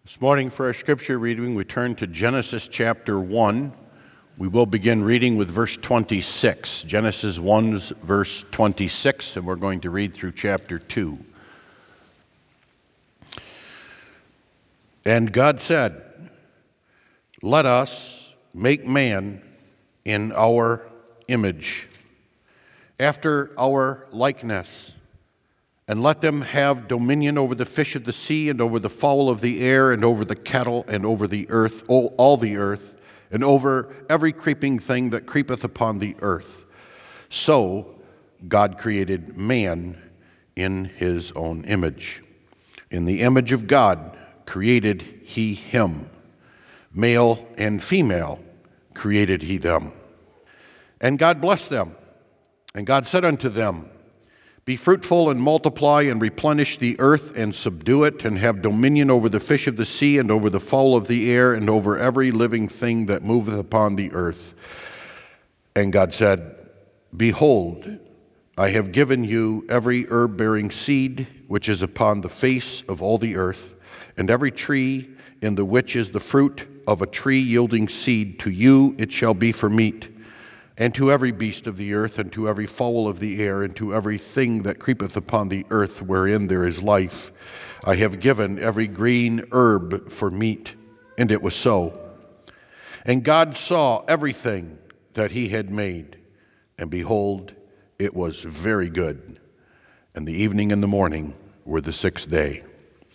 This morning for our scripture reading, we turn to Genesis chapter 1. We will begin reading with verse 26. Genesis 1, verse 26, and we're going to read through chapter 2. And God said, "Let us make man in our image, after our likeness, and let them have dominion over the fish of the sea, and over the fowl of the air, and over the cattle, and over the earth, all the earth, and over every creeping thing that creepeth upon the earth." So God created man in his own image. In the image of God created he him. Male and female created he them. And God blessed them. And God said unto them, "Be fruitful and multiply and replenish the earth and subdue it, and have dominion over the fish of the sea and over the fowl of the air and over every living thing that moveth upon the earth." And God said, "Behold, I have given you every herb-bearing seed which is upon the face of all the earth, and every tree in the which is the fruit of a tree yielding seed, to you it shall be for meat. And to every beast of the earth, and to every fowl of the air, and to every thing that creepeth upon the earth wherein there is life, I have given every green herb for meat." And it was so. And God saw everything that he had made, and behold, it was very good. And the evening and the morning were the sixth day.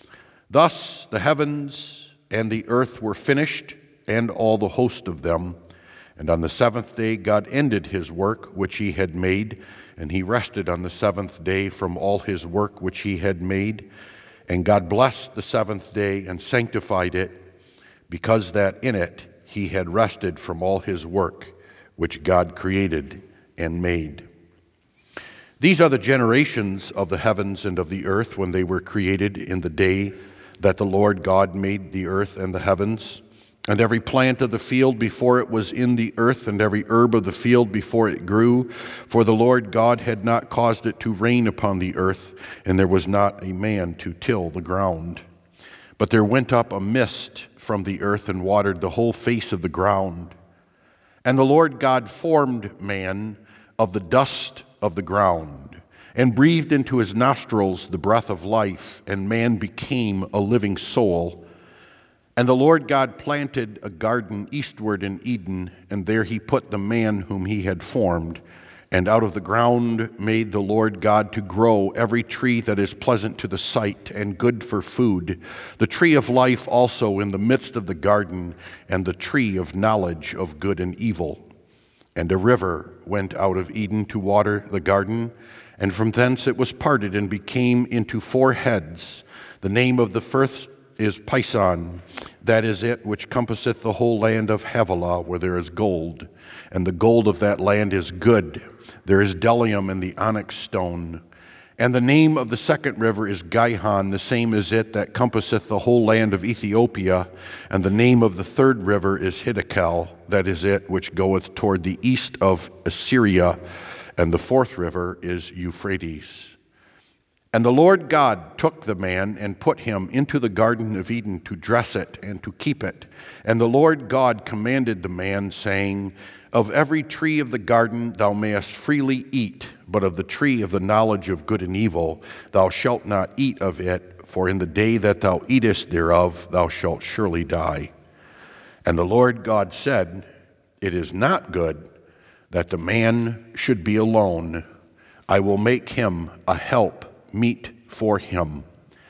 Thus the heavens and the earth were finished, and all the host of them. And on the seventh day God ended his work which he had made, and he rested on the seventh day from all his work which he had made. And God blessed the seventh day and sanctified it, because that in it he had rested from all his work which God created and made. These are the generations of the heavens and of the earth when they were created in the day that the Lord God made the earth and the heavens. And every plant of the field before it was in the earth, and every herb of the field before it grew. For the Lord God had not caused it to rain upon the earth, and there was not a man to till the ground. But there went up a mist from the earth, and watered the whole face of the ground. And the Lord God formed man of the dust of the ground, and breathed into his nostrils the breath of life, and man became a living soul. And the Lord God planted a garden eastward in Eden, and there he put the man whom he had formed. And out of the ground made the Lord God to grow every tree that is pleasant to the sight and good for food, the tree of life also in the midst of the garden, and the tree of knowledge of good and evil. And a river went out of Eden to water the garden, and from thence it was parted and became into four heads. The name of the first is Pison, that is it which compasseth the whole land of Havilah, where there is gold, and the gold of that land is good. There is bdellium and the onyx stone. And the name of the second river is Gihon, the same is it that compasseth the whole land of Ethiopia. And the name of the third river is Hiddekel, that is it which goeth toward the east of Assyria. And the fourth river is Euphrates. And the Lord God took the man and put him into the Garden of Eden to dress it and to keep it. And the Lord God commanded the man, saying, "Of every tree of the garden thou mayest freely eat, but of the tree of the knowledge of good and evil thou shalt not eat of it, for in the day that thou eatest thereof thou shalt surely die." And the Lord God said, "It is not good that the man should be alone. I will make him a help meet for him."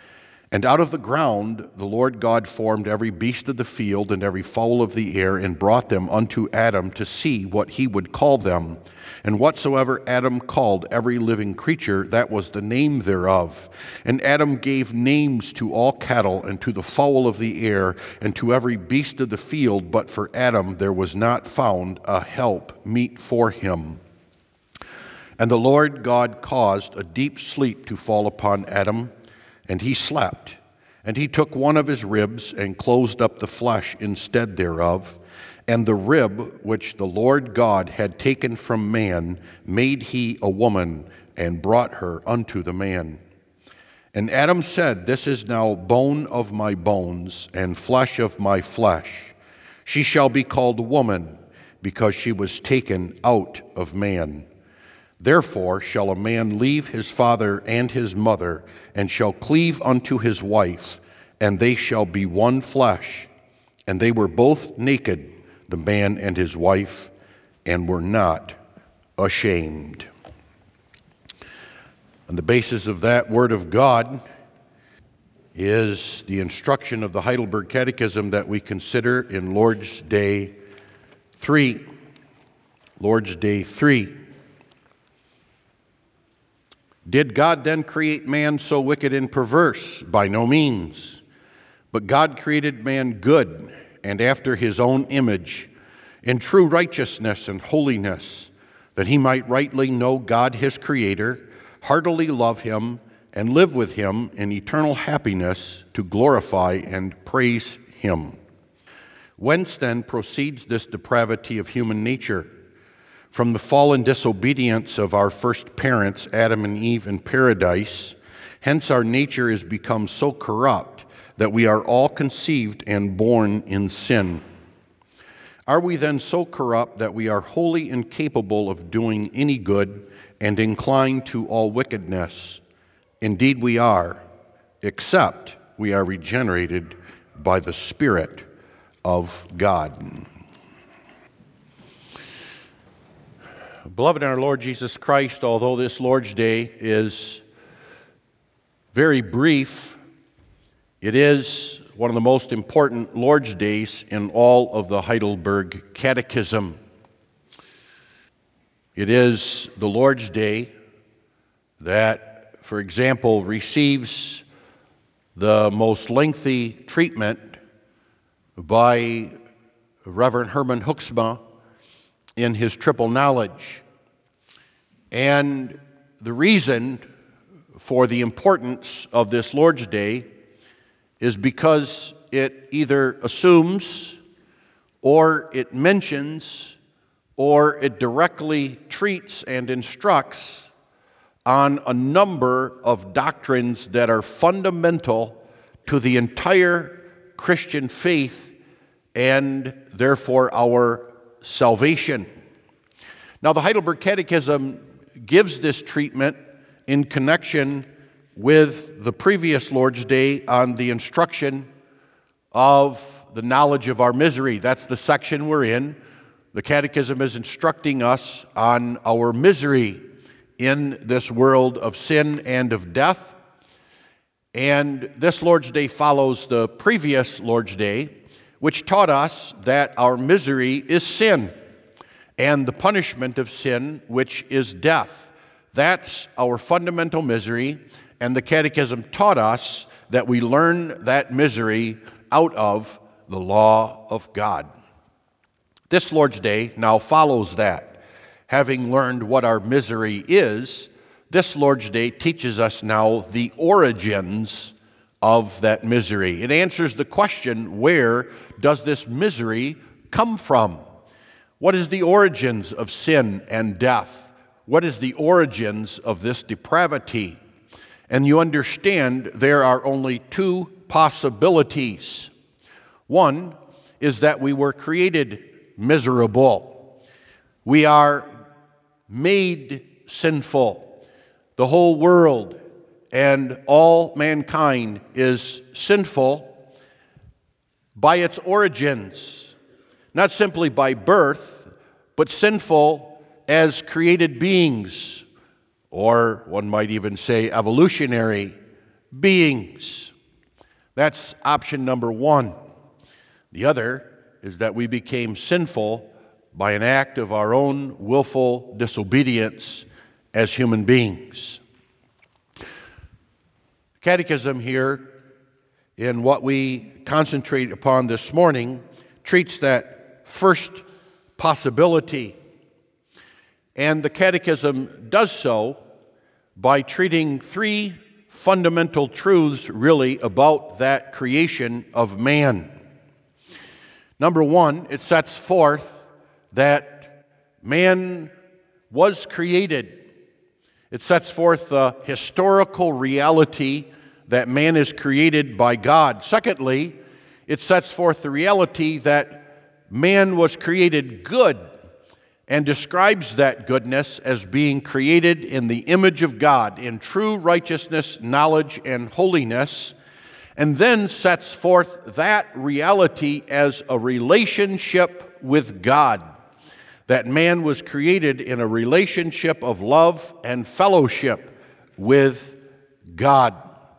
And out of the ground the Lord God formed every beast of the field and every fowl of the air, and brought them unto Adam to see what he would call them. And whatsoever Adam called every living creature, that was the name thereof. And Adam gave names to all cattle, and to the fowl of the air, and to every beast of the field. But for Adam there was not found a help meet for him. And the Lord God caused a deep sleep to fall upon Adam, and he slept. And he took one of his ribs, and closed up the flesh instead thereof. And the rib which the Lord God had taken from man made he a woman, and brought her unto the man. And Adam said, "This is now bone of my bones and flesh of my flesh. She shall be called woman, because she was taken out of man. Therefore shall a man leave his father and his mother, and shall cleave unto his wife, and they shall be one flesh. And they were both naked, the man and his wife, and were not ashamed." On the basis of that word of God is the instruction of the Heidelberg Catechism that we consider in Lord's Day 3. Lord's Day 3. Did God then create man so wicked and perverse? By no means. But God created man good and after his own image, in true righteousness and holiness, that he might rightly know God his Creator, heartily love him, and live with him in eternal happiness to glorify and praise him. Whence then proceeds this depravity of human nature? From the fallen disobedience of our first parents, Adam and Eve, in paradise. Hence our nature is become so corrupt that we are all conceived and born in sin. Are we then so corrupt that we are wholly incapable of doing any good and inclined to all wickedness? Indeed we are, except we are regenerated by the Spirit of God. Beloved in our Lord Jesus Christ, although this Lord's Day is very brief, it is one of the most important Lord's Days in all of the Heidelberg Catechism. It is the Lord's Day that, for example, receives the most lengthy treatment by Reverend Herman Hoeksma in his Triple Knowledge. And the reason for the importance of this Lord's Day is because it either assumes or it mentions or it directly treats and instructs on a number of doctrines that are fundamental to the entire Christian faith and therefore our salvation. Now, the Heidelberg Catechism gives this treatment in connection with the previous Lord's Day on the instruction of the knowledge of our misery. That's the section we're in. The Catechism is instructing us on our misery in this world of sin and of death. And this Lord's Day follows the previous Lord's Day, which taught us that our misery is sin and the punishment of sin, which is death. That's our fundamental misery, and the Catechism taught us that we learn that misery out of the law of God. This Lord's Day now follows that. Having learned what our misery is, this Lord's Day teaches us now the origins of that misery. It answers the question, where does this misery come from? What is the origins of sin and death? What is the origins of this depravity? And you understand there are only two possibilities. One is that we were created miserable. We are made sinful. The whole world and all mankind is sinful by its origins, not simply by birth, but sinful as created beings, or one might even say evolutionary beings. That's option number one. The other is that we became sinful by an act of our own willful disobedience as human beings. Catechism here, in what we concentrate upon this morning, treats that first possibility. And the Catechism does so by treating three fundamental truths, really, about that creation of man. Number one, it sets forth that man was created. It sets forth the historical reality that man is created by God. Secondly, it sets forth the reality that man was created good and describes that goodness as being created in the image of God, in true righteousness, knowledge, and holiness, and then sets forth that reality as a relationship with God, that man was created in a relationship of love and fellowship with God.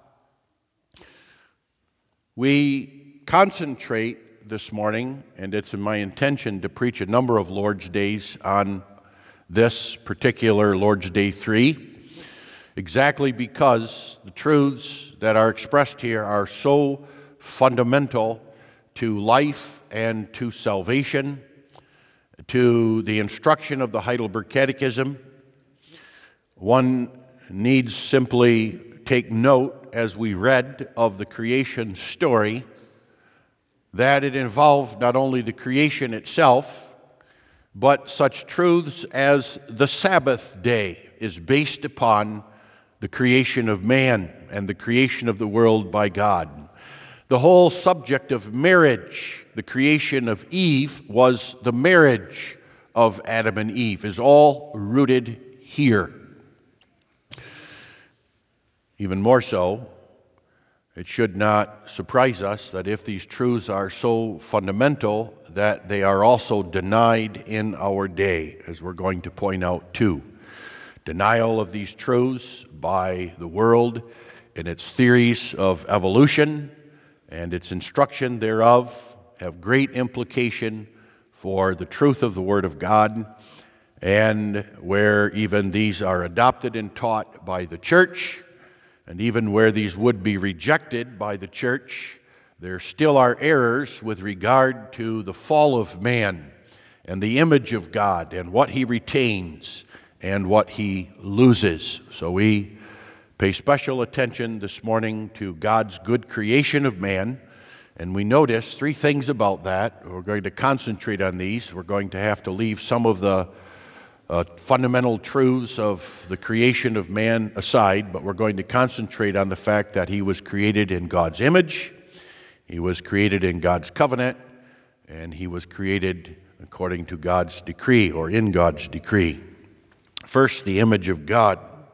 We concentrate this morning, and it's my intention to preach a number of Lord's Days on this particular Lord's Day 3, exactly because the truths that are expressed here are so fundamental to life and to salvation, to the instruction of the Heidelberg Catechism. One needs simply take note, as we read of the creation story, that it involved not only the creation itself, but such truths as the Sabbath day is based upon the creation of man and the creation of the world by God. The whole subject of marriage, the creation of Eve, was the marriage of Adam and Eve, is all rooted here. Even more so, it should not surprise us that if these truths are so fundamental, that they are also denied in our day, as we're going to point out too. Denial of these truths by the world in its theories of evolution and its instruction thereof have great implication for the truth of the Word of God, and where even these are adopted and taught by the church, and even where these would be rejected by the church, there still are errors with regard to the fall of man and the image of God and what he retains and what he loses. So we pay special attention this morning to God's good creation of man, and we notice three things about that. We're going to concentrate on these. We're going to have to leave some of the fundamental truths of the creation of man aside, but we're going to concentrate on the fact that he was created in God's image, he was created in God's covenant, and he was created according to God's decree, or in God's decree. First, the image of God.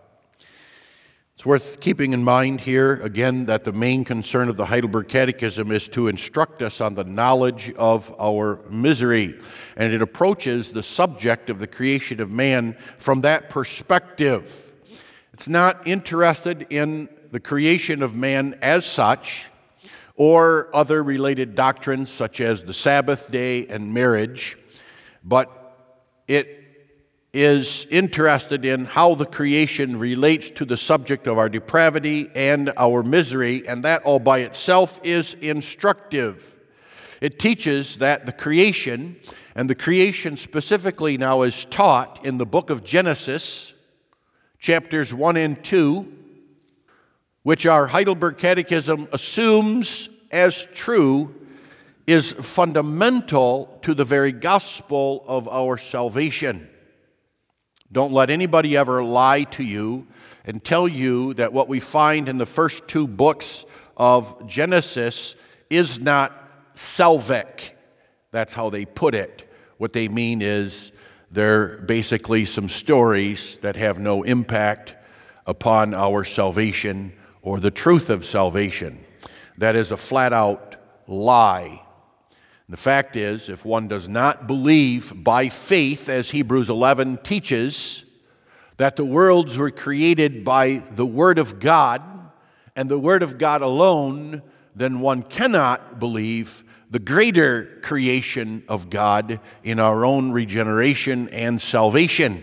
It's worth keeping in mind here, again, that the main concern of the Heidelberg Catechism is to instruct us on the knowledge of our misery. And it approaches the subject of the creation of man from that perspective. It's not interested in the creation of man as such, or other related doctrines such as the Sabbath day and marriage, but it is interested in how the creation relates to the subject of our depravity and our misery, and that all by itself is instructive. It teaches that the creation, and the creation specifically now is taught in the book of Genesis, chapters 1 and 2, which our Heidelberg Catechism assumes as true, is fundamental to the very gospel of our salvation. Don't let anybody ever lie to you and tell you that what we find in the first two books of Genesis is not salvic. That's how they put it. What they mean is they're basically some stories that have no impact upon our salvation or the truth of salvation. That is a flat-out lie. The fact is, if one does not believe by faith, as Hebrews 11 teaches, that the worlds were created by the Word of God and the Word of God alone, then one cannot believe the greater creation of God in our own regeneration and salvation.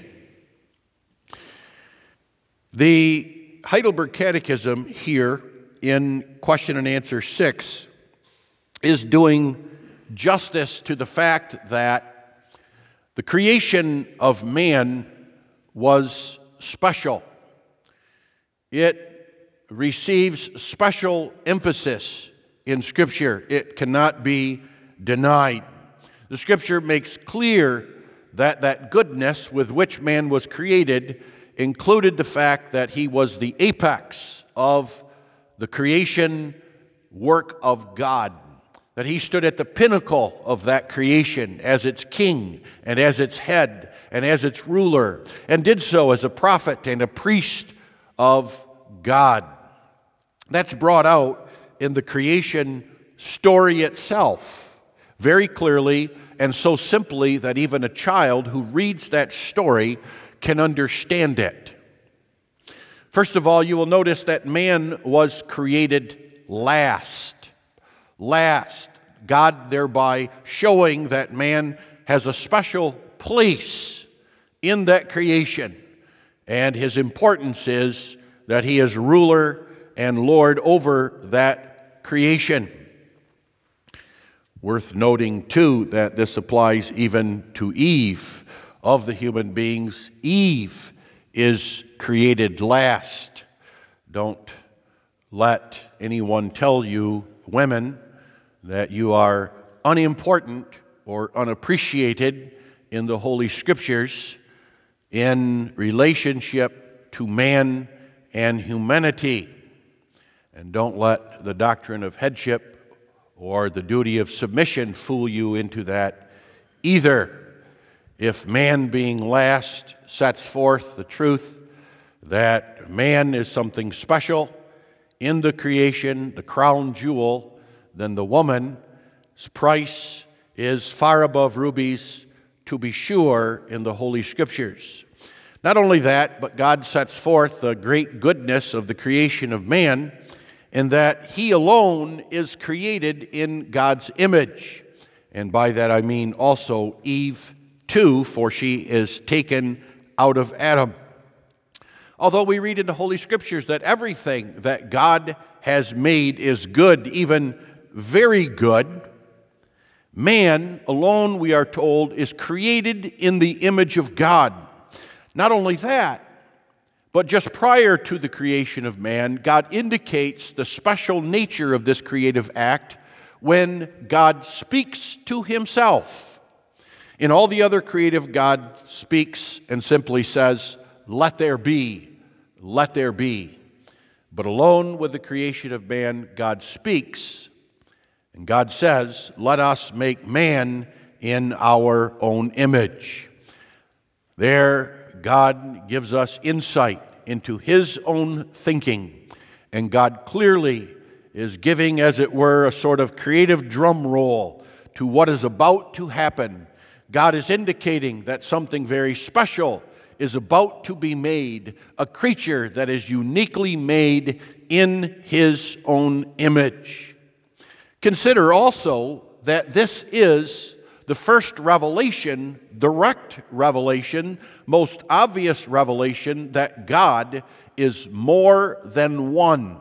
The Heidelberg Catechism here in question and answer 6 is doing justice to the fact that the creation of man was special. It receives special emphasis in Scripture. It cannot be denied. The Scripture makes clear that that goodness with which man was created included the fact that he was the apex of the creation work of God, that he stood at the pinnacle of that creation as its king and as its head and as its ruler, and did so as a prophet and a priest of God. That's brought out in the creation story itself very clearly and so simply that even a child who reads that story can understand it. First of all, you will notice that man was created last. Last. God thereby showing that man has a special place in that creation. And his importance is that he is ruler and Lord over that creation. Worth noting, too, that this applies even to Eve. Of the human beings, Eve is created last. Don't let anyone tell you, women, that you are unimportant or unappreciated in the Holy Scriptures in relationship to man and humanity. And don't let the doctrine of headship or the duty of submission fool you into that either. If man being last sets forth the truth that man is something special in the creation, the crown jewel, then the woman's price is far above rubies, to be sure, in the Holy Scriptures. Not only that, but God sets forth the great goodness of the creation of man in that he alone is created in God's image. And by that I mean also Eve too, for she is taken out of Adam. Although we read in the Holy Scriptures that everything that God has made is good, even very good, man alone, we are told, is created in the image of God. Not only that, but just prior to the creation of man, God indicates the special nature of this creative act when God speaks to himself. In all the other creative, God speaks and simply says, "Let there be, let there be." But alone with the creation of man, God speaks, and God says, "Let us make man in our own image." There, God gives us insight into his own thinking, and God clearly is giving, as it were, a sort of creative drum roll to what is about to happen. God is indicating that something very special is about to be made, a creature that is uniquely made in his own image. Consider also that this is the first revelation, direct revelation, most obvious revelation that God is more than one.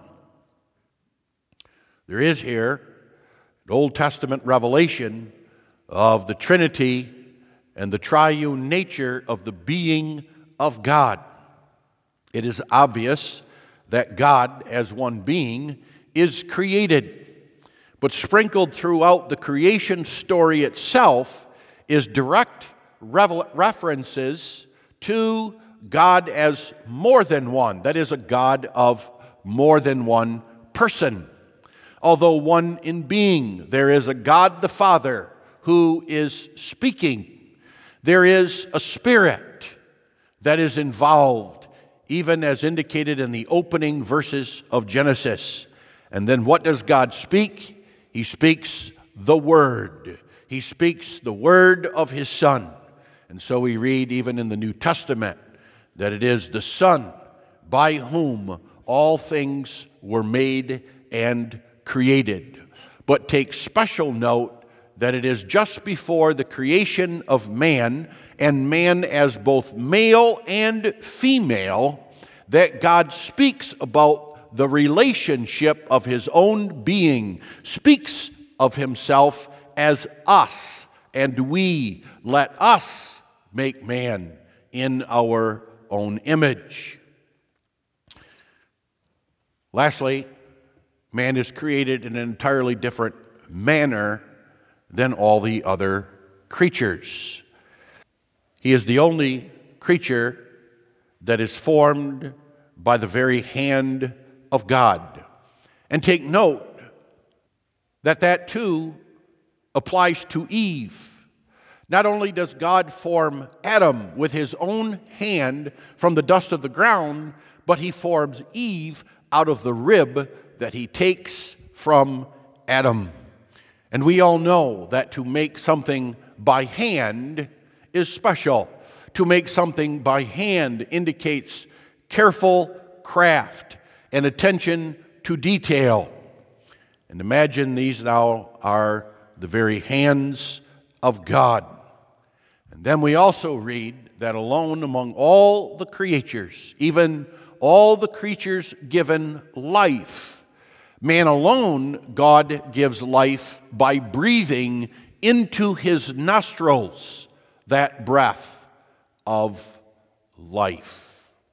There is here an Old Testament revelation of the Trinity and the triune nature of the being of God. It is obvious that God, as one being, is created. But sprinkled throughout the creation story itself is direct references to God as more than one. That is, a God of more than one person. Although one in being, there is a God the Father who is speaking. There is a Spirit that is involved, even as indicated in the opening verses of Genesis. And then what does God speak? He speaks the Word. He speaks the Word of His Son. And so we read even in the New Testament that it is the Son by whom all things were made and created. But take special note that it is just before the creation of man, and man as both male and female, that God speaks about the relationship of his own being, speaks of himself as us, and we, let us make man in our own image. Lastly, man is created in an entirely different manner than all the other creatures. He is the only creature that is formed by the very hand of God. And take note that that too applies to Eve. Not only does God form Adam with his own hand from the dust of the ground, but he forms Eve out of the rib that he takes from Adam. And we all know that to make something by hand is special. To make something by hand indicates careful craft and attention to detail. And imagine these now are the very hands of God. And then we also read that alone among all the creatures, even all the creatures given life, man alone, God gives life by breathing into his nostrils that breath of life.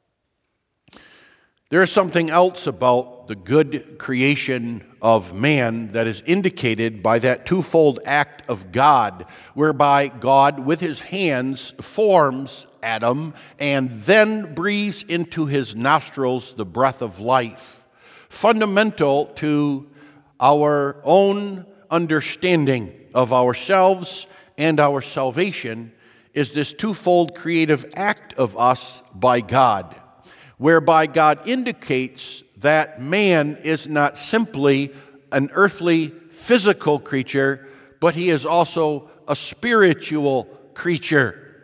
There is something else about the good creation of man that is indicated by that twofold act of God, whereby God with his hands forms Adam and then breathes into his nostrils the breath of life. Fundamental to our own understanding of ourselves and our salvation is this twofold creative act of us by God, whereby God indicates that man is not simply an earthly physical creature, but he is also a spiritual creature.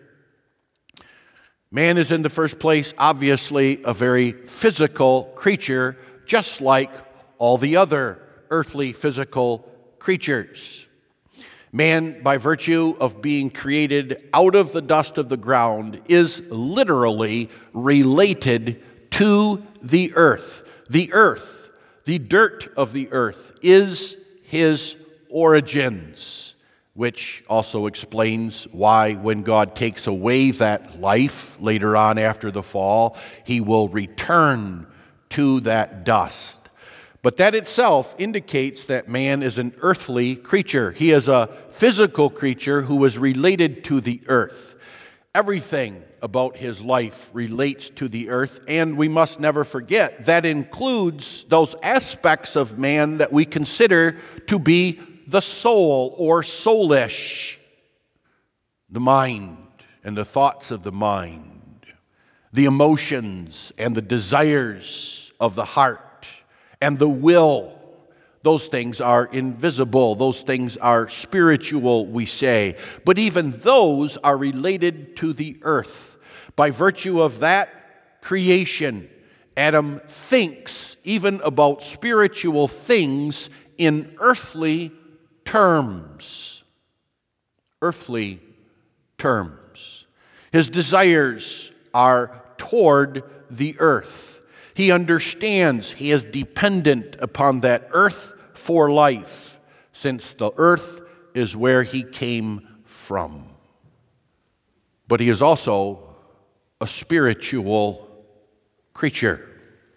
Man is in the first place obviously a very physical creature, just like all the other earthly physical creatures. Man, by virtue of being created out of the dust of the ground, is literally related to the earth. The earth, the dirt of the earth, is his origins, which also explains why when God takes away that life later on after the fall, he will return to that dust. But that itself indicates that man is an earthly creature. He is a physical creature who is related to the earth. Everything about his life relates to the earth, and we must never forget that includes those aspects of man that we consider to be the soul or soulish, the mind and the thoughts of the mind, the emotions and the desires of the heart, and the will. Those things are invisible. Those things are spiritual, we say. But even those are related to the earth. By virtue of that creation, Adam thinks even about spiritual things in earthly terms. Earthly terms. His desires are toward the earth. He understands he is dependent upon that earth for life, since the earth is where he came from. But he is also a spiritual creature.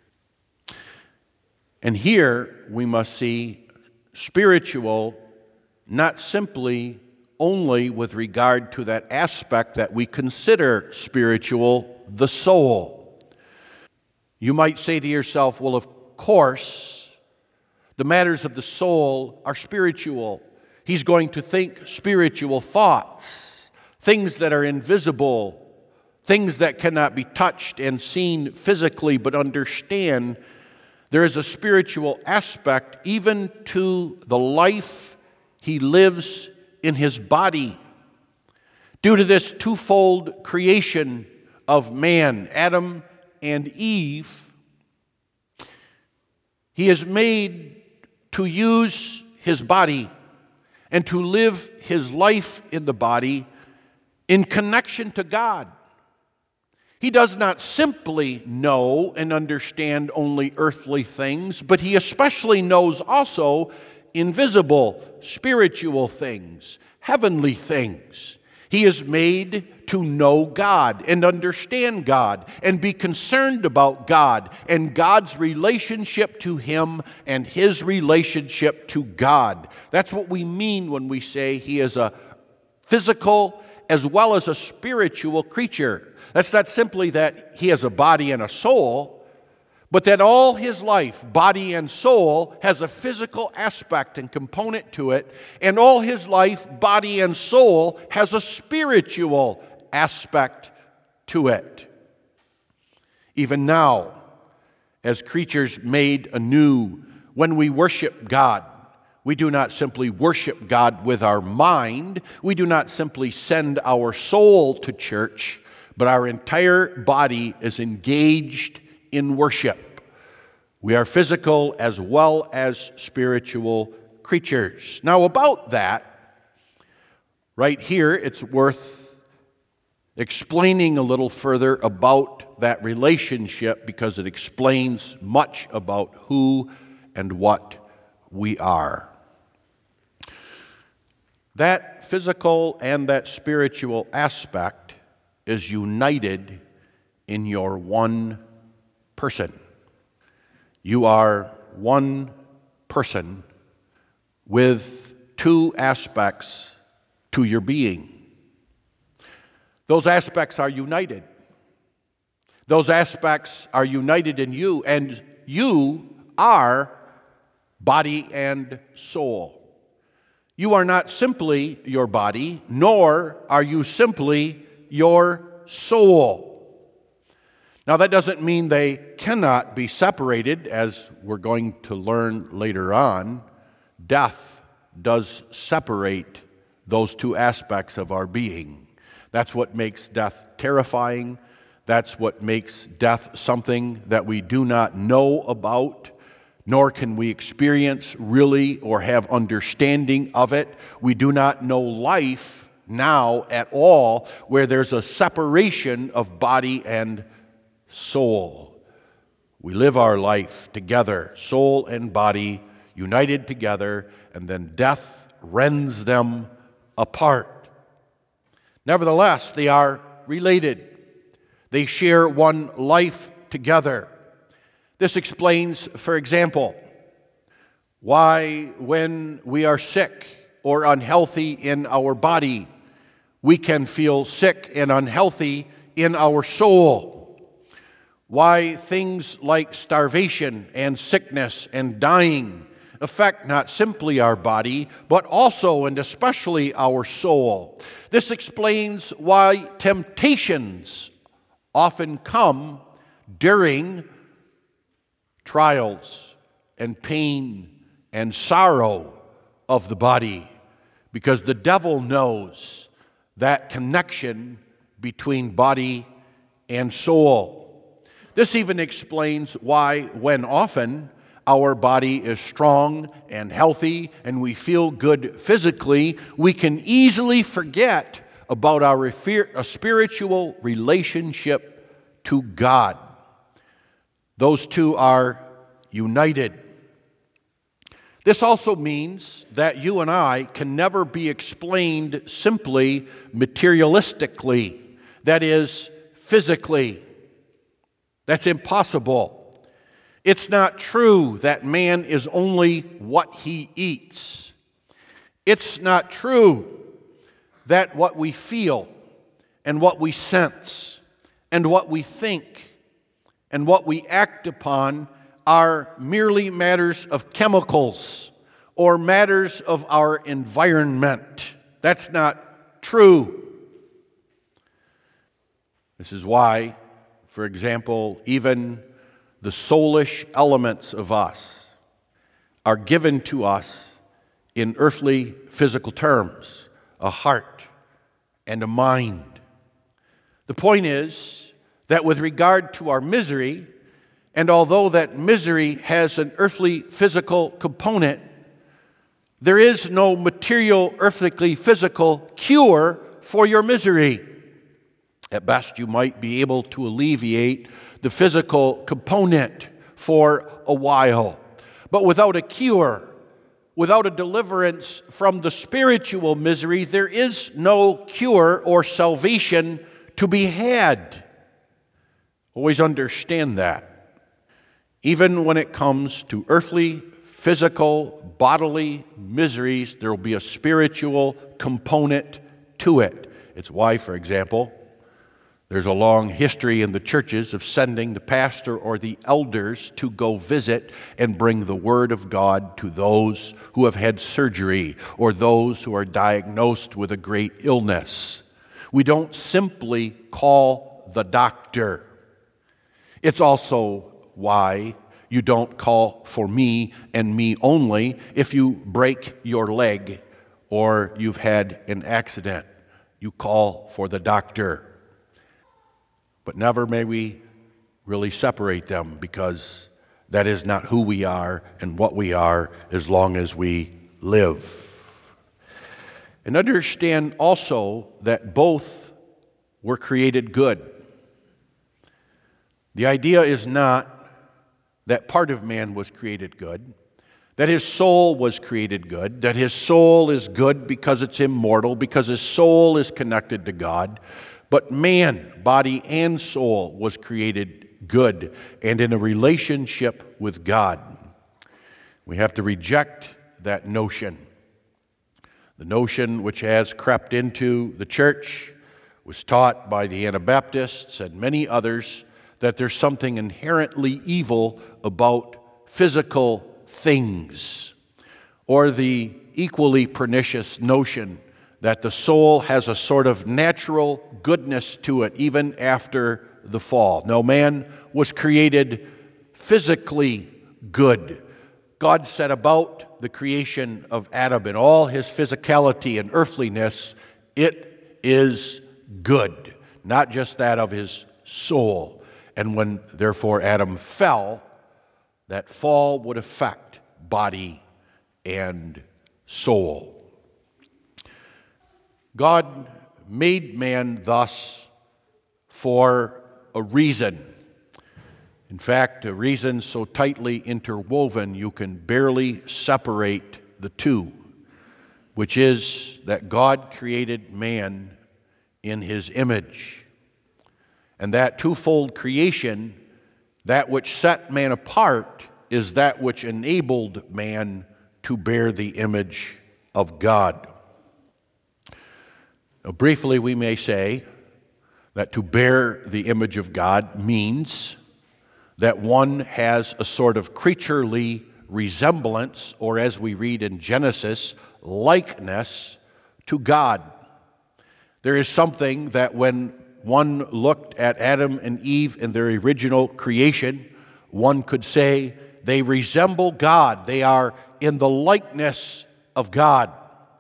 And here we must see spiritual not simply only with regard to that aspect that we consider spiritual, the soul. You might say to yourself, well, of course, the matters of the soul are spiritual. He's going to think spiritual thoughts, things that are invisible, things that cannot be touched and seen physically, but understand there is a spiritual aspect even to the life he lives in his body. Due to this twofold creation of man, Adam and Eve, he is made to use his body and to live his life in the body in connection to God. He does not simply know and understand only earthly things, but he especially knows also invisible, spiritual things, heavenly things. He is made to know God and understand God and be concerned about God and God's relationship to him and his relationship to God. That's what we mean when we say he is a physical as well as a spiritual creature. That's not simply that he has a body and a soul, but that all his life, body and soul, has a physical aspect and component to it, and all his life, body and soul, has a spiritual aspect to it. Even now, as creatures made anew, when we worship God, we do not simply worship God with our mind, we do not simply send our soul to church, but our entire body is engaged in worship. We are physical as well as spiritual creatures. Now, about that, right here, it's worth explaining a little further about that relationship because it explains much about who and what we are. That physical and that spiritual aspect is united in your one person. You are one person with two aspects to your being. Those aspects are united. Those aspects are united in you, and you are body and soul. You are not simply your body, nor are you simply your soul. Now, that doesn't mean they cannot be separated, as we're going to learn later on. Death does separate those two aspects of our being. That's what makes death terrifying. That's what makes death something that we do not know about, nor can we experience really or have understanding of it. We do not know life now at all, where there's a separation of body and soul. We live our life together, soul and body united together, and then death rends them apart. Nevertheless, they are related. They share one life together. This explains, for example, why when we are sick or unhealthy in our body, we can feel sick and unhealthy in our soul. Why things like starvation and sickness and dying affect not simply our body, but also and especially our soul. This explains why temptations often come during trials and pain and sorrow of the body, because the devil knows that connection between body and soul. This even explains why, when often our body is strong and healthy and we feel good physically, we can easily forget about our spiritual relationship to God. Those two are united. This also means that you and I can never be explained simply materialistically, that is, physically. That's impossible. It's not true that man is only what he eats. It's not true that what we feel and what we sense and what we think and what we act upon are merely matters of chemicals or matters of our environment. That's not true. This is why, for example, even the soulish elements of us are given to us in earthly physical terms, a heart and a mind. The point is that with regard to our misery, and although that misery has an earthly physical component, there is no material, earthly physical cure for your misery. At best, you might be able to alleviate the physical component for a while. But without a cure, without a deliverance from the spiritual misery, there is no cure or salvation to be had. Always understand that. Even when it comes to earthly, physical, bodily miseries, there will be a spiritual component to it. It's why, for example, There's a long history in the churches of sending the pastor or the elders to go visit and bring the Word of God to those who have had surgery or those who are diagnosed with a great illness. We don't simply call the doctor. It's also why you don't call for me and me only if you break your leg or you've had an accident. You call for the doctor. But never may we really separate them, because that is not who we are and what we are as long as we live. And understand also that both were created good. The idea is not that part of man was created good, that his soul was created good, that his soul is good because it's immortal, because his soul is connected to God. But man, body and soul, was created good and in a relationship with God. We have to reject that notion. The notion which has crept into the church, was taught by the Anabaptists and many others, that there's something inherently evil about physical things, or the equally pernicious notion that the soul has a sort of natural goodness to it even after the fall. No, man was created physically good. God set about the creation of Adam in all his physicality and earthliness. It is good, not just that of his soul. And when, therefore, Adam fell, that fall would affect body and soul. God made man thus for a reason. In fact, a reason so tightly interwoven you can barely separate the two, which is that God created man in his image. And that twofold creation, that which set man apart, is that which enabled man to bear the image of God. Now, briefly, we may say that to bear the image of God means that one has a sort of creaturely resemblance, or as we read in Genesis, likeness to God. There is something that when one looked at Adam and Eve in their original creation, one could say they resemble God. They are in the likeness of God.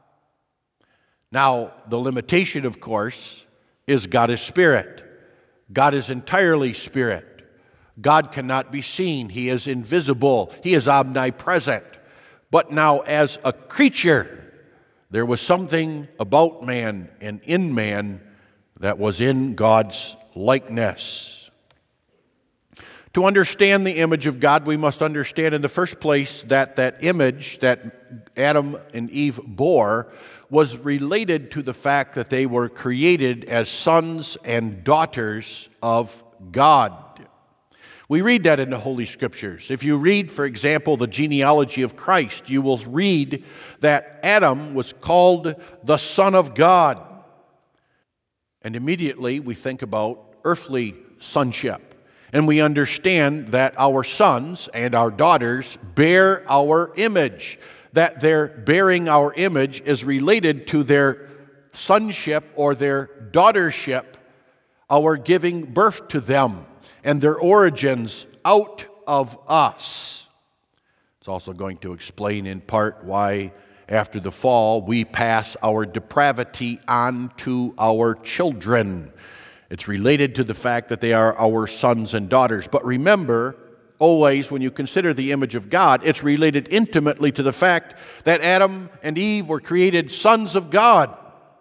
Now, the limitation, of course, is God is spirit. God is entirely spirit. God cannot be seen. He is invisible. He is omnipresent. But now, as a creature, there was something about man and in man that was in God's likeness. To understand the image of God, we must understand in the first place that that image that Adam and Eve bore was related to the fact that they were created as sons and daughters of God. We read that in the Holy Scriptures. If you read, for example, the genealogy of Christ, you will read that Adam was called the Son of God. And immediately we think about earthly sonship. And we understand that our sons and our daughters bear our image, that their bearing our image is related to their sonship or their daughtership, our giving birth to them, and their origins out of us. It's also going to explain in part why after the fall we pass our depravity on to our children. It's related to the fact that they are our sons and daughters. But remember, always when you consider the image of God, it's related intimately to the fact that Adam and Eve were created sons of God.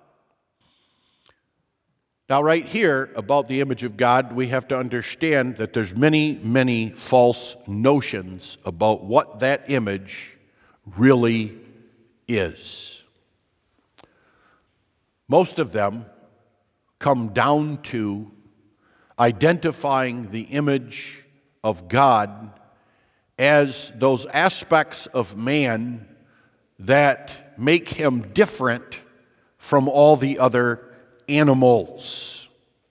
Now, right here about the image of God, we have to understand that there's many, many false notions about what that image really is. Most of them come down to identifying the image of God as those aspects of man that make him different from all the other animals.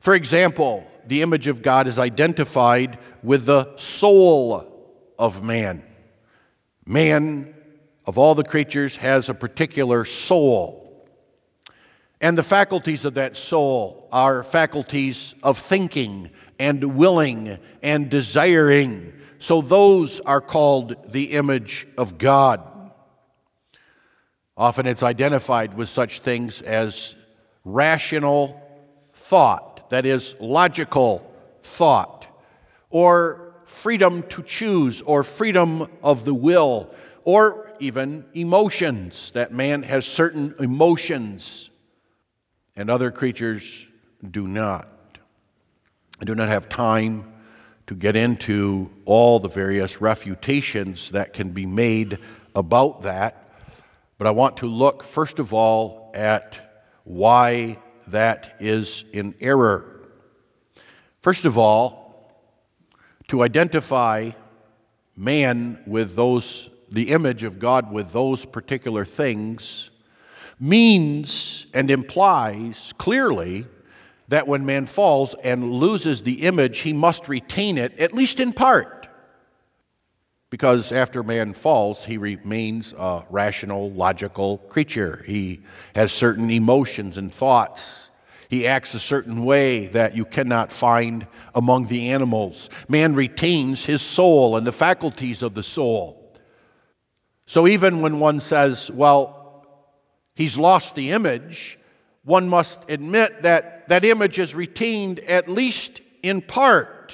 For example, the image of God is identified with the soul of man. Man, of all the creatures, has a particular soul. And the faculties of that soul are faculties of thinking and willing and desiring. So those are called the image of God. Often it's identified with such things as rational thought, that is, logical thought, or freedom to choose, or freedom of the will, or even emotions, that man has certain emotions and other creatures do not. I do not have time to get into all the various refutations that can be made about that, but I want to look first of all at why that is in error. First of all, to identify man with the image of God with those particular things means and implies clearly that when man falls and loses the image, he must retain it, at least in part. Because after man falls, he remains a rational, logical creature. He has certain emotions and thoughts. He acts a certain way that you cannot find among the animals. Man retains his soul and the faculties of the soul. So even when one says, well, he's lost the image, one must admit that that image is retained at least in part.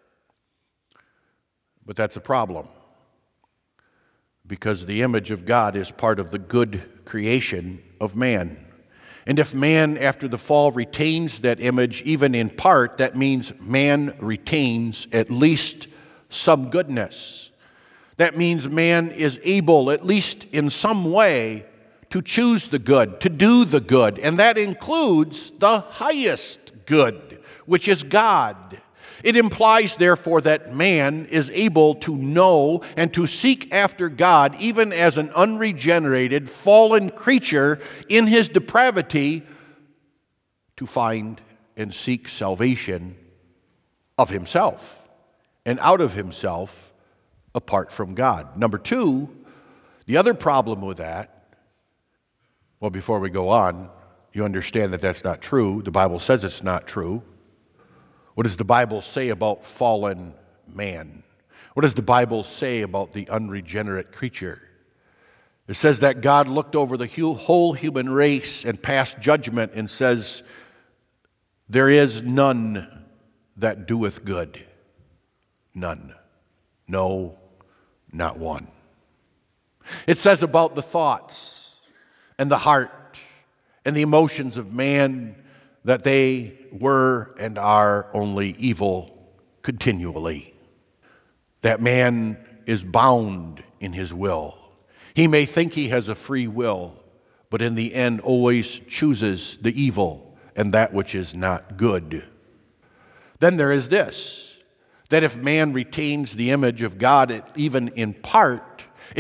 But that's a problem, because the image of God is part of the good creation of man. And if man, after the fall, retains that image even in part, that means man retains at least some goodness. That means man is able, at least in some way, to choose the good, to do the good. And that includes the highest good, which is God. It implies, therefore, that man is able to know and to seek after God, even as an unregenerated, fallen creature in his depravity, to find and seek salvation of himself and out of himself apart from God. Number two, the other problem with that, well, before we go on, you understand that that's not true. The Bible says it's not true. What does the Bible say about fallen man? What does the Bible say about the unregenerate creature? It says that God looked over the whole human race and passed judgment and says, there is none that doeth good. None. No, not one. It says about the thoughts and the heart and the emotions of man that they were and are only evil continually. That man is bound in his will. He may think he has a free will, but in the end always chooses the evil and that which is not good. Then there is this, that if man retains the image of God even in part, it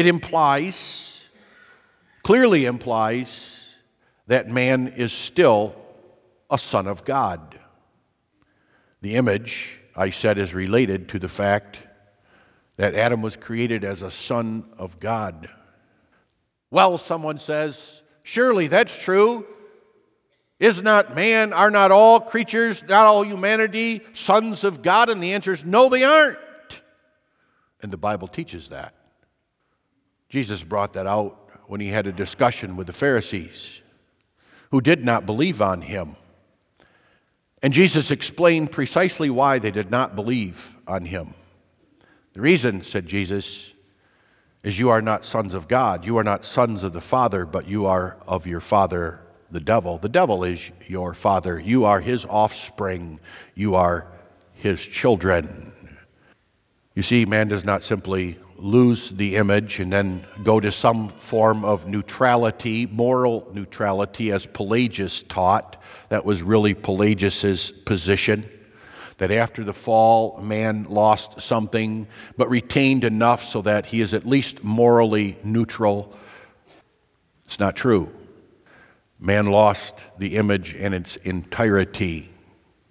clearly implies that man is still a son of God. The image, I said, is related to the fact that Adam was created as a son of God. Well, someone says, surely that's true. Are not all creatures, not all humanity, sons of God? And the answer is no, they aren't. And the Bible teaches that. Jesus brought that out when he had a discussion with the Pharisees who did not believe on him. And Jesus explained precisely why they did not believe on him. The reason, said Jesus, is you are not sons of God. You are not sons of the Father, but you are of your father, the devil. The devil is your father. You are his offspring. You are his children. You see, man does not simply lose the image and then go to some form of neutrality, moral neutrality, as Pelagius taught. That was really Pelagius's position, that after the fall, man lost something, but retained enough so that he is at least morally neutral. It's not true. Man lost the image in its entirety.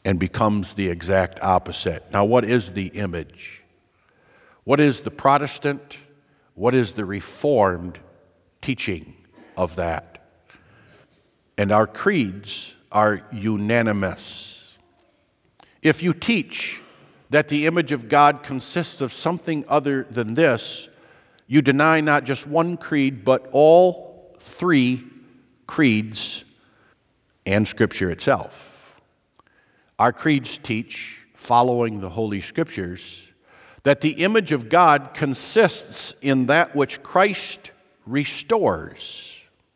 and becomes the exact opposite. Now, what is the image? What is the Protestant? What is the Reformed teaching of that? And our creeds are unanimous. If you teach that the image of God consists of something other than this, you deny not just one creed, but all three creeds and Scripture itself. Our creeds teach, following the Holy Scriptures, that the image of God consists in that which Christ restores.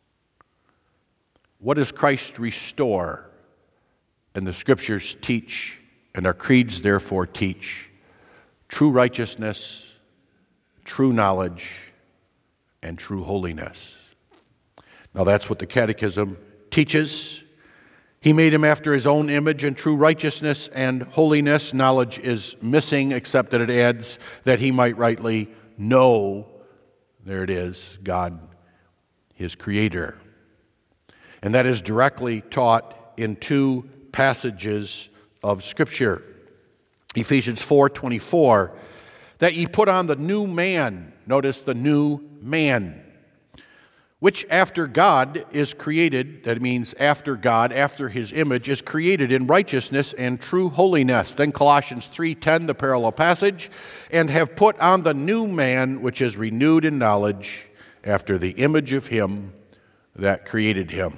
What does Christ restore? And the Scriptures teach, and our creeds therefore teach, true righteousness, true knowledge, and true holiness. Now that's what the Catechism teaches. He made him after his own image, and true righteousness and holiness. Knowledge is missing, except that it adds that he might rightly know, there it is, God, his Creator. And that is directly taught in two passages of Scripture. Ephesians 4:24, that ye put on the new man, notice the new man, which after God is created, that means after God, after his image, is created in righteousness and true holiness. Then Colossians 3:10, the parallel passage, and have put on the new man, which is renewed in knowledge after the image of him that created him.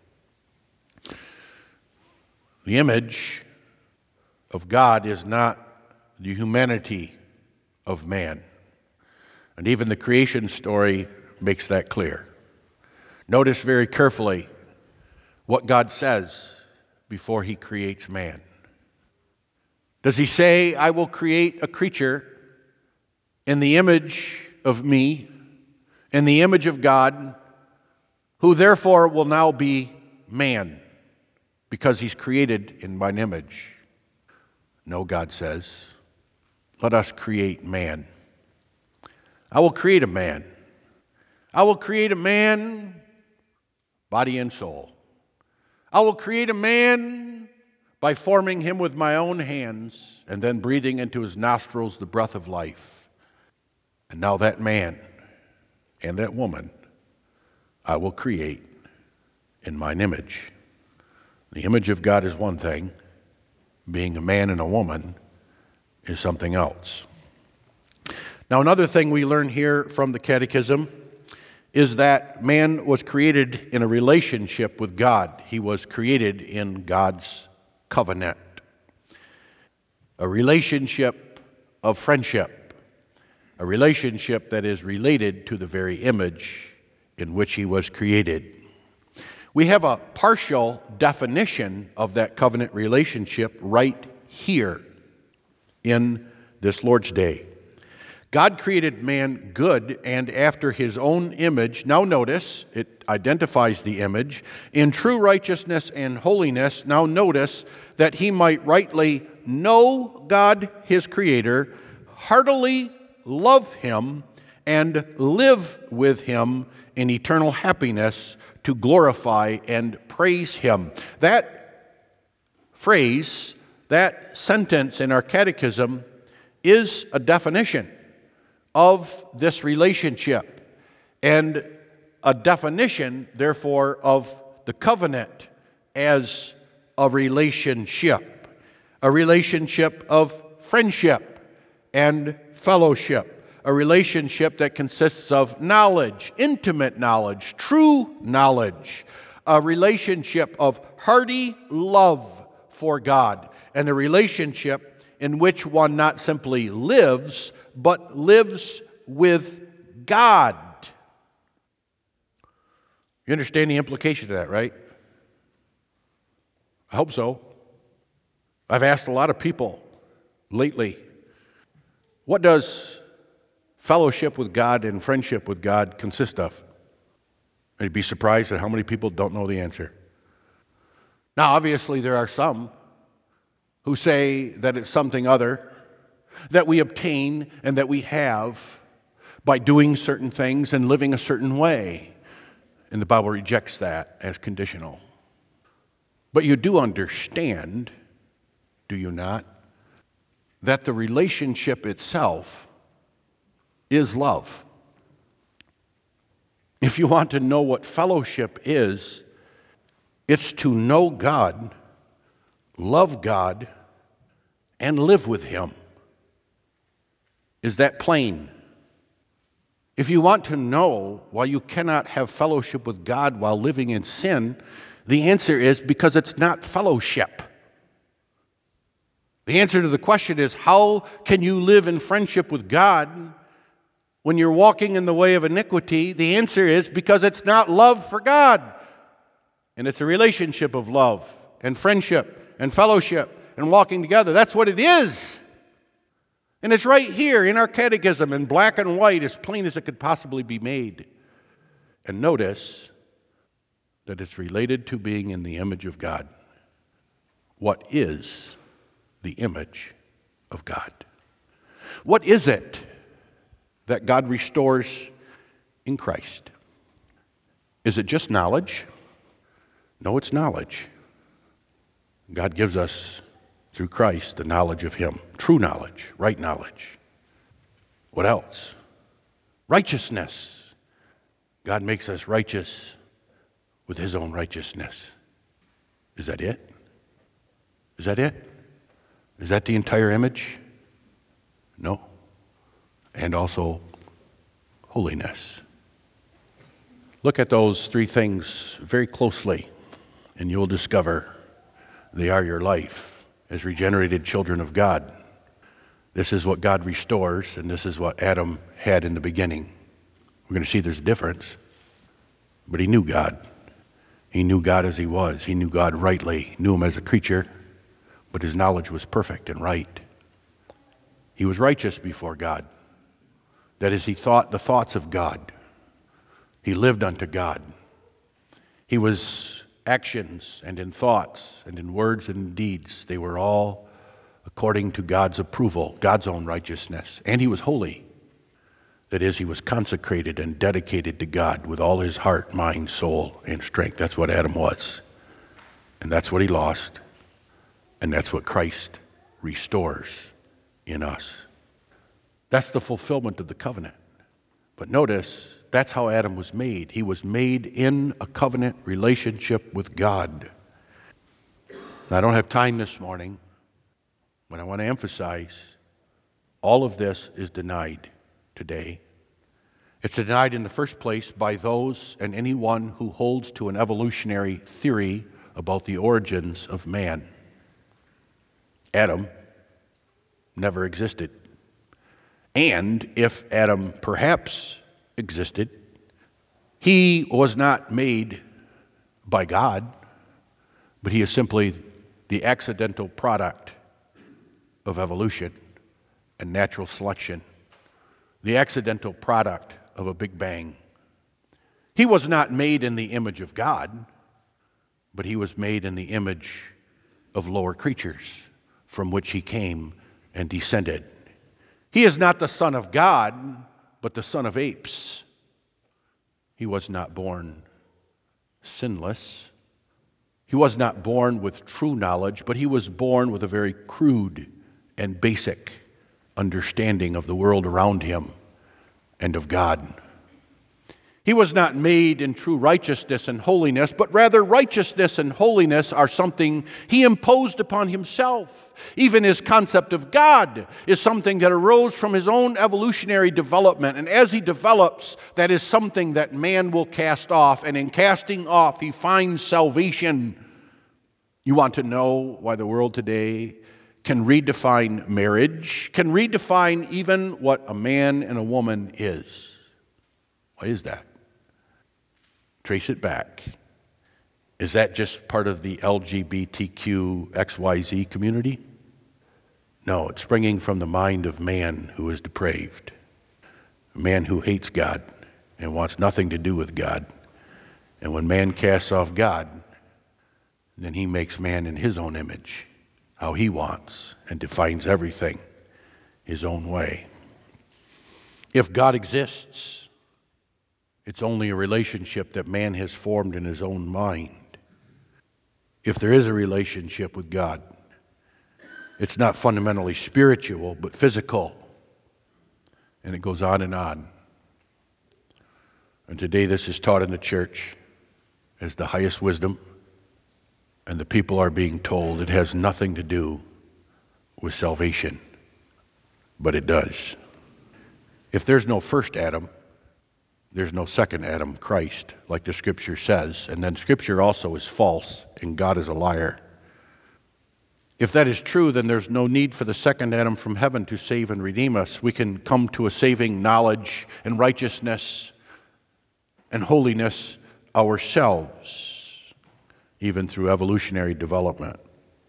The image of God is not the humanity of man. And even the creation story makes that clear. Notice very carefully what God says before he creates man. Does he say, I will create a creature in the image of me, in the image of God, who therefore will now be man, because he's created in mine image? No, God says, let us create man. I will create a man. I will create a man, body and soul. I will create a man by forming him with my own hands and then breathing into his nostrils the breath of life. And now that man and that woman I will create in mine image. The image of God is one thing. Being a man and a woman is something else. Now, another thing we learn here from the Catechism is that man was created in a relationship with God. He was created in God's covenant. A relationship of friendship. A relationship that is related to the very image in which he was created. We have a partial definition of that covenant relationship right here in this Lord's Day. God created man good and after his own image. Now notice, it identifies the image. In true righteousness and holiness, now notice that he might rightly know God, his Creator, heartily love him, and live with him in eternal happiness to glorify and praise him. That phrase, that sentence in our catechism is a definition of this relationship and a definition, therefore, of the covenant as a relationship of friendship and fellowship. A relationship that consists of knowledge, intimate knowledge, true knowledge, a relationship of hearty love for God, and a relationship in which one not simply lives, but lives with God. You understand the implication of that, right? I hope so. I've asked a lot of people lately, what does fellowship with God and friendship with God consist of? And you'd be surprised at how many people don't know the answer. Now, obviously, there are some who say that it's something other, that we obtain and that we have by doing certain things and living a certain way. And the Bible rejects that as conditional. But you do understand do you not? That the relationship itself is love. If you want to know what fellowship is, it's to know God, love God, and live with Him. Is that plain? If you want to know why you cannot have fellowship with God while living in sin, the answer is because it's not fellowship. The answer to the question is, how can you live in friendship with God when you're walking in the way of iniquity? The answer is because it's not love for God. And it's a relationship of love and friendship and fellowship and walking together. That's what it is. And it's right here in our catechism in black and white, as plain as it could possibly be made. And notice that it's related to being in the image of God. What is the image of God? What is it that God restores in Christ? Is it just knowledge? No, it's knowledge. God gives us, through Christ, the knowledge of Him. True knowledge, right knowledge. What else? Righteousness. God makes us righteous with His own righteousness. Is that it? Is that it? Is that the entire image? No. And also holiness. Look at those three things very closely, and you'll discover they are your life as regenerated children of God. This is what God restores, and this is what Adam had in the beginning. We're going to see there's a difference. But he knew God. He knew God as he was. He knew God rightly, knew him as a creature, but his knowledge was perfect and right. He was righteous before God. That is, he thought the thoughts of God. He lived unto God. He was actions and in thoughts and in words and in deeds. They were all according to God's approval, God's own righteousness. And he was holy. That is, he was consecrated and dedicated to God with all his heart, mind, soul, and strength. That's what Adam was. And that's what he lost. And that's what Christ restores in us. That's the fulfillment of the covenant. But notice, that's how Adam was made. He was made in a covenant relationship with God. Now, I don't have time this morning, but I want to emphasize all of this is denied today. It's denied in the first place by those and anyone who holds to an evolutionary theory about the origins of man. Adam never existed. And if Adam perhaps existed, he was not made by God, but he is simply the accidental product of evolution and natural selection, the accidental product of a Big Bang. He was not made in the image of God, but he was made in the image of lower creatures from which he came and descended. He is not the son of God, but the son of apes. He was not born sinless. He was not born with true knowledge, but he was born with a very crude and basic understanding of the world around him and of God. He was not made in true righteousness and holiness, but rather righteousness and holiness are something he imposed upon himself. Even his concept of God is something that arose from his own evolutionary development. And as he develops, that is something that man will cast off. And in casting off, he finds salvation. You want to know why the world today can redefine marriage, can redefine even what a man and a woman is? Why is that? Trace it back. Is that just part of the LGBTQ XYZ community? No, it's springing from the mind of man who is depraved, a man who hates God and wants nothing to do with God. And when man casts off God, then he makes man in his own image, how he wants, and defines everything his own way. If God exists, it's only a relationship that man has formed in his own mind. If there is a relationship with God, It's not fundamentally spiritual, but physical. And it goes on and on. And today this is taught in the church as the highest wisdom, and the people are being told it has nothing to do with salvation, but it does. If there's no first Adam, there's no second Adam, Christ, like the Scripture says. And then Scripture also is false, and God is a liar. If that is true, then there's no need for the second Adam from heaven to save and redeem us. We can come to a saving knowledge and righteousness and holiness ourselves, even through evolutionary development.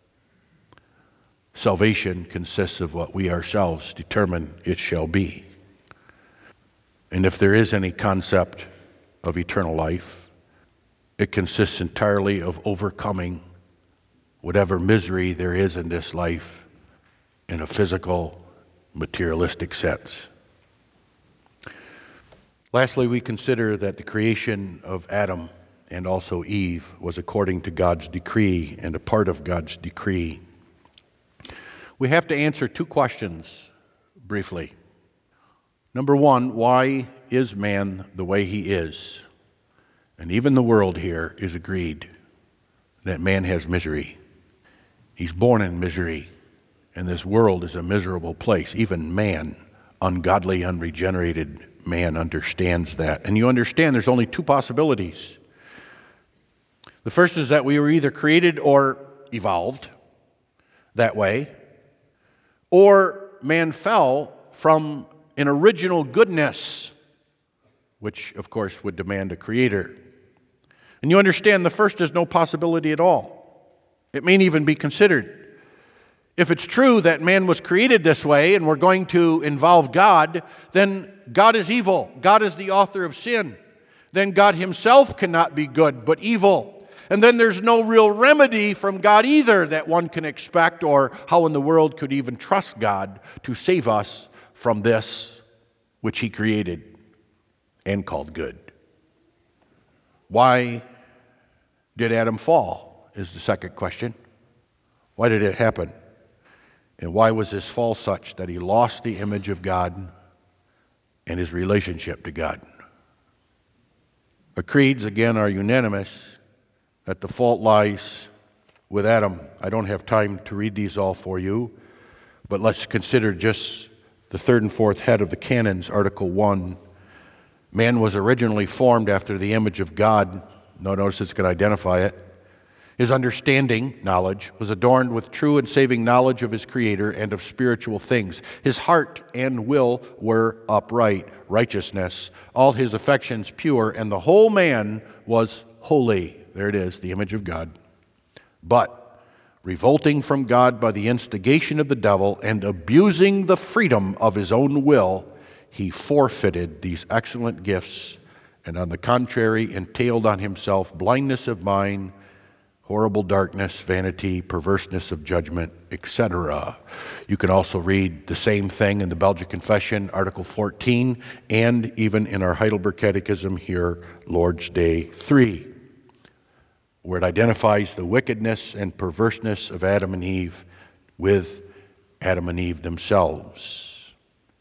Salvation consists of what we ourselves determine it shall be. And if there is any concept of eternal life, it consists entirely of overcoming whatever misery there is in this life in a physical, materialistic sense. Lastly, we consider that the creation of Adam and also Eve was according to God's decree and a part of God's decree. We have to answer two questions briefly. Number one, why is man the way he is? And even the world here is agreed that man has misery. He's born in misery, and this world is a miserable place. Even man, ungodly, unregenerated man, understands that. And you understand there's only two possibilities. The first is that we were either created or evolved that way, or man fell from an original goodness, which of course would demand a creator. And you understand the first is no possibility at all. It may even be considered. If it's true that man was created this way and we're going to involve God, then God is evil. God is the author of sin. Then God himself cannot be good, but evil. And then there's no real remedy from God either that one can expect, or how in the world could even trust God to save us from this which he created and called good. Why did Adam fall is the second question. Why did it happen? And why was his fall such that he lost the image of God and his relationship to God? The creeds, again, are unanimous that the fault lies with Adam. I don't have time to read these all for you, but let's consider just the third and fourth head of the canons, Article 1. Man was originally formed after the image of God. Notice it's going to identify it. His understanding, knowledge, was adorned with true and saving knowledge of his Creator and of spiritual things. His heart and will were upright, righteousness, all his affections pure, and the whole man was holy. There it is, the image of God. But, revolting from God by the instigation of the devil and abusing the freedom of his own will, he forfeited these excellent gifts, and on the contrary entailed on himself blindness of mind, horrible darkness, vanity, perverseness of judgment, etc. You can also read the same thing in the Belgic Confession, Article 14, and even in our Heidelberg Catechism here, Lord's Day 3, where it identifies the wickedness and perverseness of Adam and Eve with Adam and Eve themselves.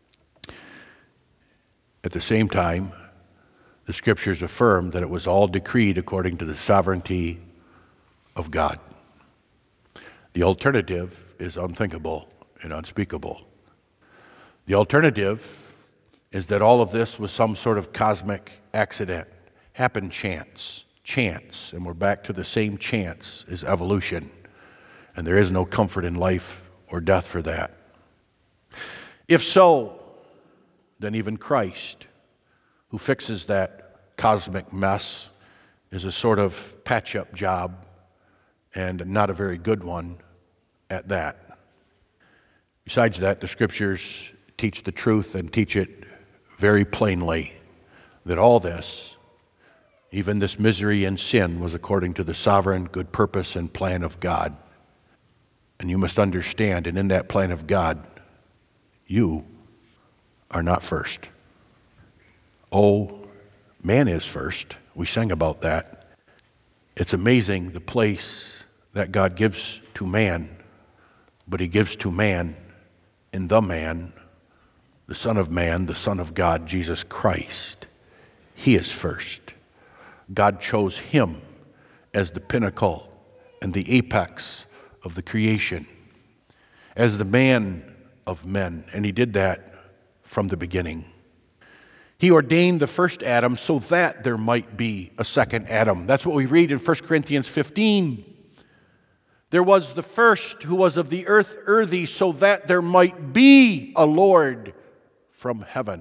At the same time, the Scriptures affirm that it was all decreed according to the sovereignty of God. The alternative is unthinkable and unspeakable. The alternative is that all of this was some sort of cosmic accident, happened chance, and we're back to the same chance as evolution, and there is no comfort in life or death for that. If so, then even Christ, who fixes that cosmic mess, is a sort of patch-up job, and not a very good one at that. Besides that, the Scriptures teach the truth and teach it very plainly, that all this, even this misery and sin, was according to the sovereign good purpose and plan of God. And you must understand, and in that plan of God, you are not first. Oh, man is first. We sang about that. It's amazing the place that God gives to man, but he gives to man in the man, the Son of Man, the Son of God, Jesus Christ. He is first. God chose him as the pinnacle and the apex of the creation, as the man of men, and he did that from the beginning. He ordained the first Adam so that there might be a second Adam. That's what we read in 1 Corinthians 15. There was the first who was of the earthy, so that there might be a Lord from heaven.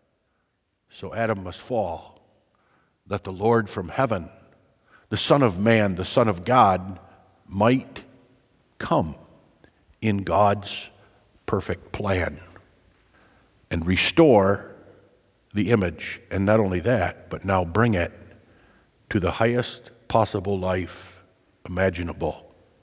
So Adam must fall, that the Lord from heaven, the Son of Man, the Son of God, might come in God's perfect plan and restore the image. And not only that, but now bring it to the highest possible life imaginable.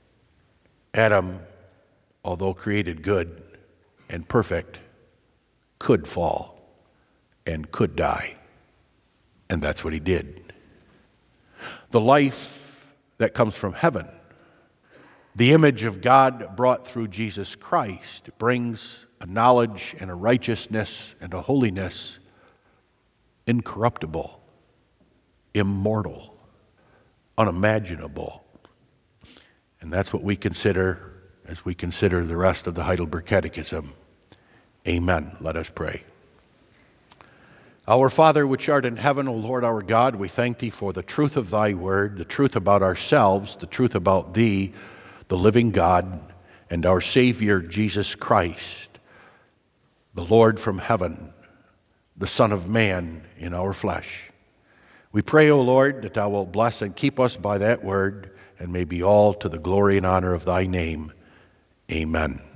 Adam, although created good and perfect, could fall and could die. And that's what he did. The life that comes from heaven, the image of God brought through Jesus Christ, brings a knowledge and a righteousness and a holiness incorruptible, immortal, unimaginable. And that's what we consider as we consider the rest of the Heidelberg Catechism. Amen. Let us pray. Our Father, which art in heaven, O Lord our God, we thank thee for the truth of thy word, the truth about ourselves, the truth about thee, the living God, and our Savior, Jesus Christ, the Lord from heaven, the Son of Man in our flesh. We pray, O Lord, that thou wilt bless and keep us by that word, and may be all to the glory and honor of thy name. Amen.